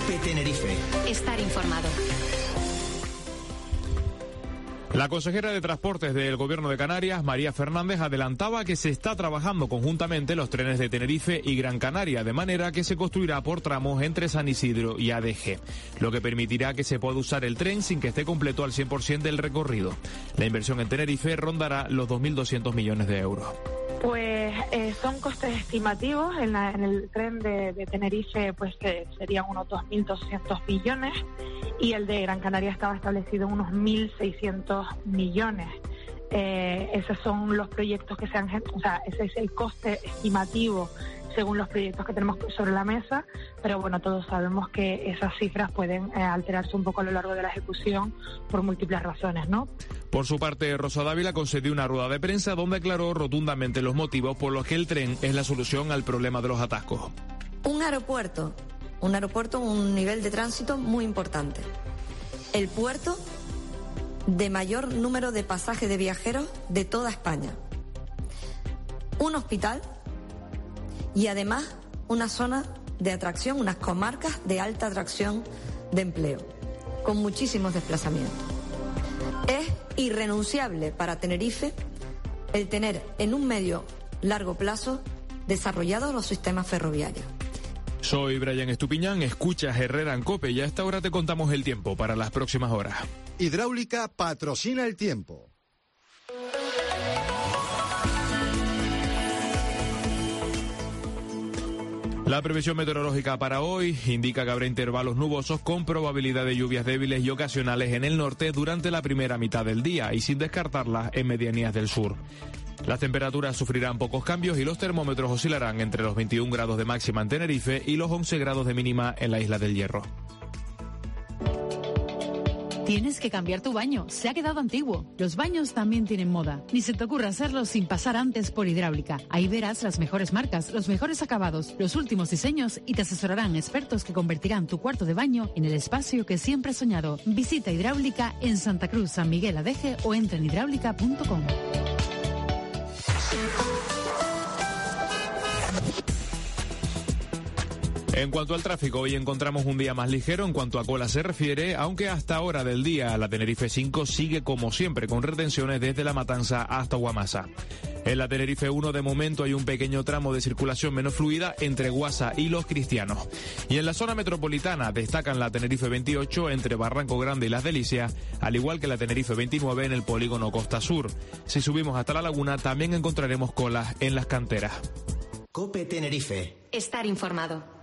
COPE Tenerife. Estar informado. La consejera de Transportes del Gobierno de Canarias, María Fernández, adelantaba que se está trabajando conjuntamente los trenes de Tenerife y Gran Canaria, de manera que se construirá por tramos entre San Isidro y ADG, lo que permitirá que se pueda usar el tren sin que esté completo al 100% del recorrido. La inversión en Tenerife rondará los 2.200 millones de euros. Pues son costes estimativos. En el tren de Tenerife pues serían unos 2.200 millones y el de Gran Canaria estaba establecido en unos 1.600 millones. Esos son los proyectos que ese es el coste estimativo según los proyectos que tenemos sobre la mesa, pero bueno, todos sabemos que esas cifras pueden alterarse un poco a lo largo de la ejecución por múltiples razones, ¿no? Por su parte, Rosa Dávila concedió una rueda de prensa donde aclaró rotundamente los motivos por los que el tren es la solución al problema de los atascos. Un aeropuerto, un nivel de tránsito muy importante. El puerto de mayor número de pasajes de viajeros de toda España. Un hospital y además una zona de atracción, unas comarcas de alta atracción de empleo, con muchísimos desplazamientos. Es irrenunciable para Tenerife el tener en un medio largo plazo desarrollados los sistemas ferroviarios. Soy Brian Estupiñán, escuchas Herrera en COPE y a esta hora te contamos el tiempo para las próximas horas. Hidráulica patrocina el tiempo. La previsión meteorológica para hoy indica que habrá intervalos nubosos con probabilidad de lluvias débiles y ocasionales en el norte durante la primera mitad del día y sin descartarlas en medianías del sur. Las temperaturas sufrirán pocos cambios y los termómetros oscilarán entre los 21 grados de máxima en Tenerife y los 11 grados de mínima en la Isla del Hierro. Tienes que cambiar tu baño, se ha quedado antiguo. Los baños también tienen moda. Ni se te ocurra hacerlo sin pasar antes por Hidráulica. Ahí verás las mejores marcas, los mejores acabados, los últimos diseños y te asesorarán expertos que convertirán tu cuarto de baño en el espacio que siempre has soñado. Visita Hidráulica en Santa Cruz, San Miguel Adeje o entra en hidráulica.com. En cuanto al tráfico, hoy encontramos un día más ligero en cuanto a cola se refiere, aunque hasta hora del día la Tenerife 5 sigue como siempre con retenciones desde La Matanza hasta Guamasa. En la Tenerife 1 de momento hay un pequeño tramo de circulación menos fluida entre Guasa y Los Cristianos. Y en la zona metropolitana destacan la Tenerife 28 entre Barranco Grande y Las Delicias, al igual que la Tenerife 29 en el polígono Costa Sur. Si subimos hasta La Laguna también encontraremos colas en las canteras. COPE Tenerife. Estar informado.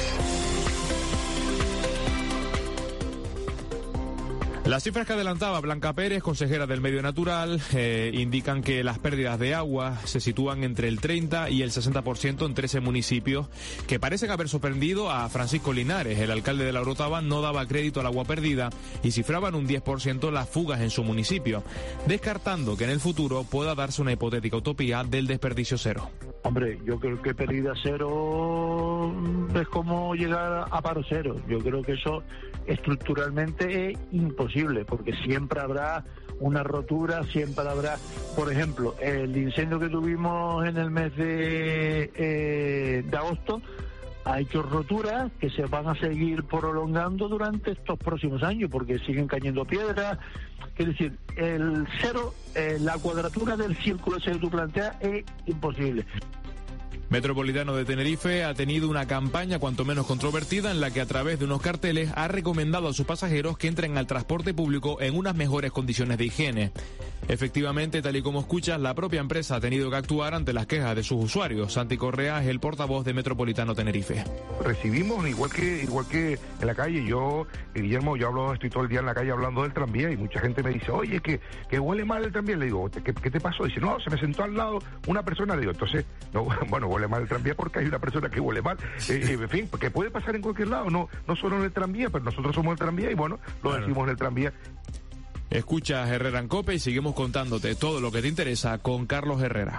Las cifras que adelantaba Blanca Pérez, consejera del Medio Natural, indican que las pérdidas de agua se sitúan entre el 30 y el 60% en 13 municipios, que parecen haber sorprendido a Francisco Linares. El alcalde de La Orotava no daba crédito al agua perdida y cifraba en un 10% las fugas en su municipio, descartando que en el futuro pueda darse una hipotética utopía del desperdicio cero. Hombre, yo creo que pérdida cero es como llegar a paro cero. Yo creo que eso estructuralmente es imposible, porque siempre habrá una rotura, siempre habrá, por ejemplo, el incendio que tuvimos en el mes de agosto ha hecho roturas que se van a seguir prolongando durante estos próximos años, porque siguen cayendo piedras. Es decir, el cero, la cuadratura del círculo ese que tú planteas es imposible. Metropolitano de Tenerife ha tenido una campaña cuanto menos controvertida en la que a través de unos carteles ha recomendado a sus pasajeros que entren al transporte público en unas mejores condiciones de higiene. Efectivamente, tal y como escuchas, la propia empresa ha tenido que actuar ante las quejas de sus usuarios. Santi Correa es el portavoz de Metropolitano Tenerife. Recibimos, igual que en la calle, Guillermo, estoy todo el día en la calle hablando del tranvía y mucha gente me dice, oye, que huele mal el tranvía. Le digo, ¿qué te pasó? Dice, no, se me sentó al lado una persona. Le digo, entonces, no, bueno, huele mal el tranvía porque hay una persona que huele mal. En fin, porque puede pasar en cualquier lado, no solo en el tranvía, pero nosotros somos el tranvía y bueno, decimos en el tranvía. Escuchas Herrera en COPE y seguimos contándote todo lo que te interesa con Carlos Herrera.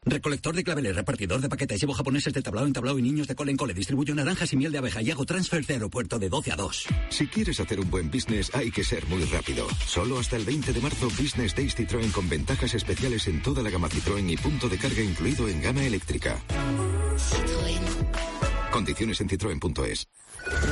Recolector de claveles, repartidor de paquetes, llevo japoneses de tablao en tablao y niños de cole en cole, distribuyo naranjas y miel de abeja y hago transfer de aeropuerto de 12 a 2. Si quieres hacer un buen business, hay que ser muy rápido. Solo hasta el 20 de marzo, Business Days Citroën con ventajas especiales en toda la gama Citroën y punto de carga incluido en gama eléctrica. Citroën. Condiciones en citroen.es.